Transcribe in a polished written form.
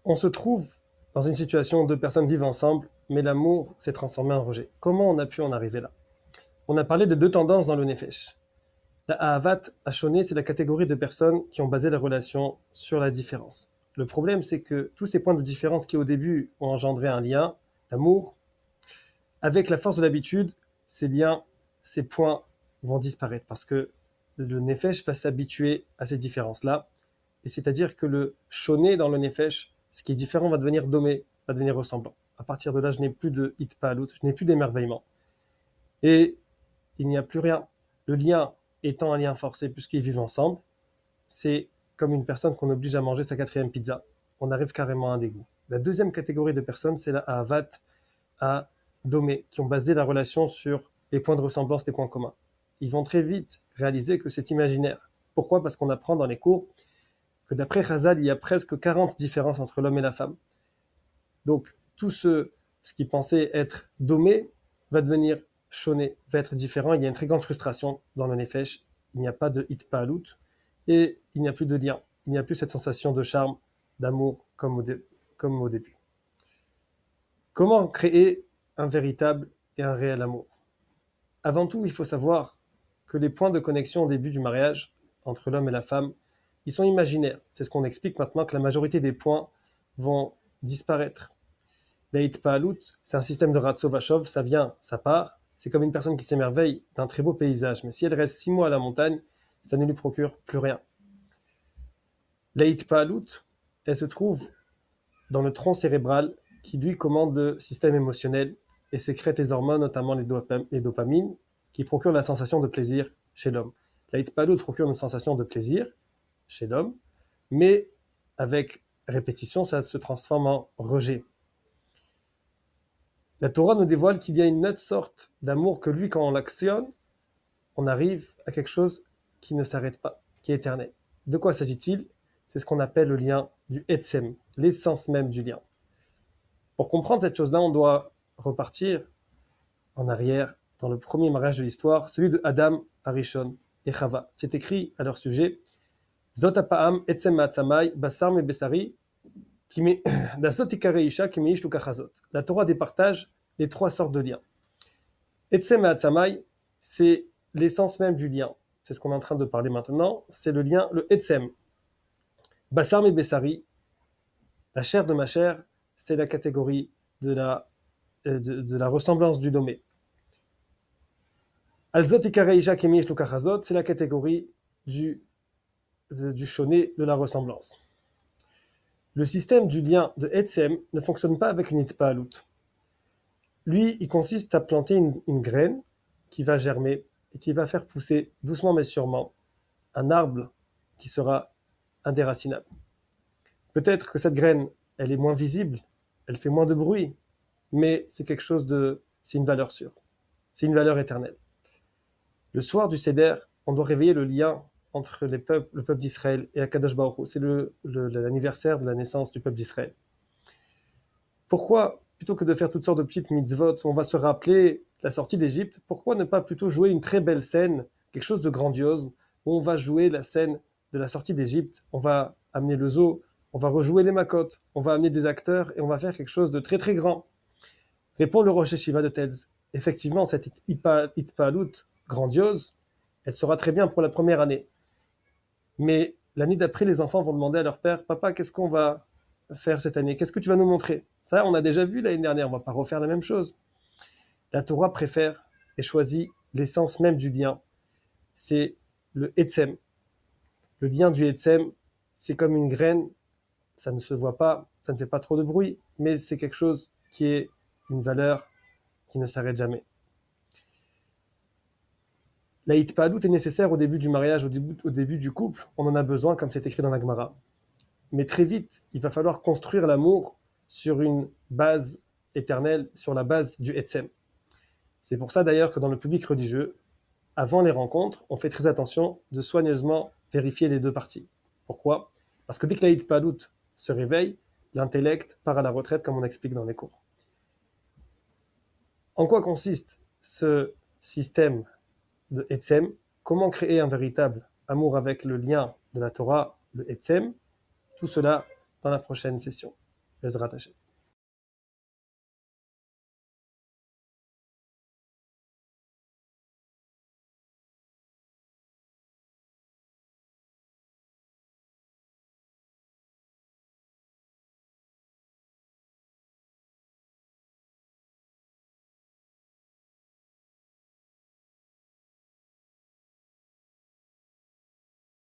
On se trouve dans une situation où deux personnes vivent ensemble, mais l'amour s'est transformé en rejet. Comment on a pu en arriver là? On a parlé de deux tendances dans le Nefesh. La Ahavat Ashoné, c'est la catégorie de personnes qui ont basé la relation sur la différence. Le problème, c'est que tous ces points de différence qui au début ont engendré un lien d'amour, avec la force de l'habitude, ces liens, ces points vont disparaître parce que le Nefesh va s'habituer à ces différences-là. Et c'est-à-dire que le Shoné dans le Nefesh, ce qui est différent va devenir domé, va devenir ressemblant. À partir de là, je n'ai plus de hitpalut, je n'ai plus d'émerveillement. Et il n'y a plus rien. Le lien étant un lien forcé puisqu'ils vivent ensemble, c'est comme une personne qu'on oblige à manger sa quatrième pizza. On arrive carrément à un dégoût. La deuxième catégorie de personnes, c'est la Ahavat à Domé, qui ont basé la relation sur les points de ressemblance, les points communs. Ils vont très vite réaliser que c'est imaginaire. Pourquoi? Parce qu'on apprend dans les cours que d'après Chazal, il y a presque 40 différences entre l'homme et la femme. Donc, tout ce qui pensait être domé va devenir choné, va être différent. Il y a une très grande frustration dans le Nefesh. Il n'y a pas de hitpaalout et il n'y a plus de lien. Il n'y a plus cette sensation de charme, d'amour comme au début. Comment créer un véritable et un réel amour? Avant tout, il faut savoir que les points de connexion au début du mariage entre l'homme et la femme, ils sont imaginaires. C'est ce qu'on explique maintenant, que la majorité des points vont disparaître. La hitpaalout, c'est un système de ratso vachov, ça vient, ça part. C'est comme une personne qui s'émerveille d'un très beau paysage, mais si elle reste 6 mois à la montagne, ça ne lui procure plus rien. La hitpaalout, elle se trouve dans le tronc cérébral qui lui commande le système émotionnel et sécrète les hormones, notamment les dopamines, qui procurent la sensation de plaisir chez l'homme. La hitpaalout procure une sensation de plaisir chez l'homme, mais avec répétition, ça se transforme en rejet. La Torah nous dévoile qu'il y a une autre sorte d'amour que lui, quand on l'actionne, on arrive à quelque chose qui ne s'arrête pas, qui est éternel. De quoi s'agit-il? C'est ce qu'on appelle le lien du Etzem, l'essence même du lien. Pour comprendre cette chose-là, on doit repartir en arrière dans le premier mariage de l'histoire, celui de Adam, Arishon et Chava. C'est écrit à leur sujet Zot apa'am etzem ma'atzamai basar me besari dasot ikare isha kimeish lukachazot. La Torah départage les trois sortes de liens. Etzem ma'atzamai, c'est l'essence même du lien. C'est ce qu'on est en train de parler maintenant. C'est le lien, le etzem. Basar me besari, la chair de ma chair, c'est la catégorie de la ressemblance du nommé. Alzot ikare isha kimeish lukachazot, c'est la catégorie du shoné, de la ressemblance. Le système du lien de Etzem ne fonctionne pas avec une hitpaalout. Lui, il consiste à planter une graine qui va germer et qui va faire pousser doucement mais sûrement un arbre qui sera indéracinable. Peut-être que cette graine, elle est moins visible, elle fait moins de bruit, mais c'est une valeur sûre, c'est une valeur éternelle. Le soir du Seder, on doit réveiller le lien entre le peuple d'Israël et Akadosh Baruch Hu. C'est l'anniversaire de la naissance du peuple d'Israël. Pourquoi, plutôt que de faire toutes sortes de petites mitzvot, on va se rappeler la sortie d'Égypte, pourquoi ne pas plutôt jouer une très belle scène, quelque chose de grandiose, où on va jouer la scène de la sortie d'Égypte, on va amener le zoo, on va rejouer les makotes, on va amener des acteurs et on va faire quelque chose de très très grand. Répond le Rosh Hashiva de Telz. Effectivement, cette hitpaalout grandiose, elle sera très bien pour la première année. Mais l'année d'après, les enfants vont demander à leur père, papa, qu'est-ce qu'on va faire cette année? Qu'est-ce que tu vas nous montrer? Ça, on a déjà vu l'année dernière, on va pas refaire la même chose. La Torah préfère et choisit l'essence même du lien. C'est le Etzem. Le lien du Etzem, c'est comme une graine, ça ne se voit pas, ça ne fait pas trop de bruit, mais c'est quelque chose qui est une valeur qui ne s'arrête jamais. La hitpaalout est nécessaire au début du mariage, au début du couple, on en a besoin, comme c'est écrit dans la Gemara. Mais très vite, il va falloir construire l'amour sur une base éternelle, sur la base du Etzem. C'est pour ça d'ailleurs que dans le public religieux, avant les rencontres, on fait très attention de soigneusement vérifier les deux parties. Pourquoi? Parce que dès que la hitpaalout se réveille, l'intellect part à la retraite, comme on explique dans les cours. En quoi consiste ce système de Etzem? Comment créer un véritable amour avec le lien de la Torah, le Etzem? Tout cela dans la prochaine session. Bezrat Hashem.